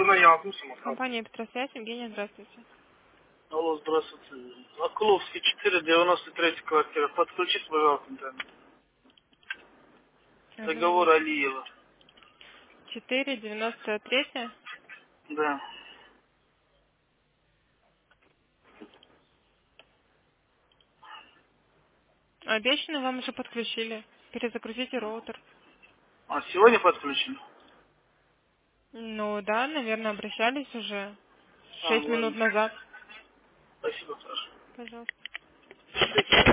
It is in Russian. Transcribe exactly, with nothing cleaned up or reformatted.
Алтынай Ягусов. Компания Петросвязь, Евгения, здравствуйте. Алло, здравствуйте. Акуловский, четыре, девяносто третья квартира. Подключите, пожалуйста, интернет. Угу. Договор Алиева. четыре девяносто три. Да. Обещанный вам уже подключили. Перезагрузите роутер. А сегодня подключен? Ну да, наверное, обращались уже А, шесть минут ладно. назад. Спасибо, хорошо. Пожалуйста.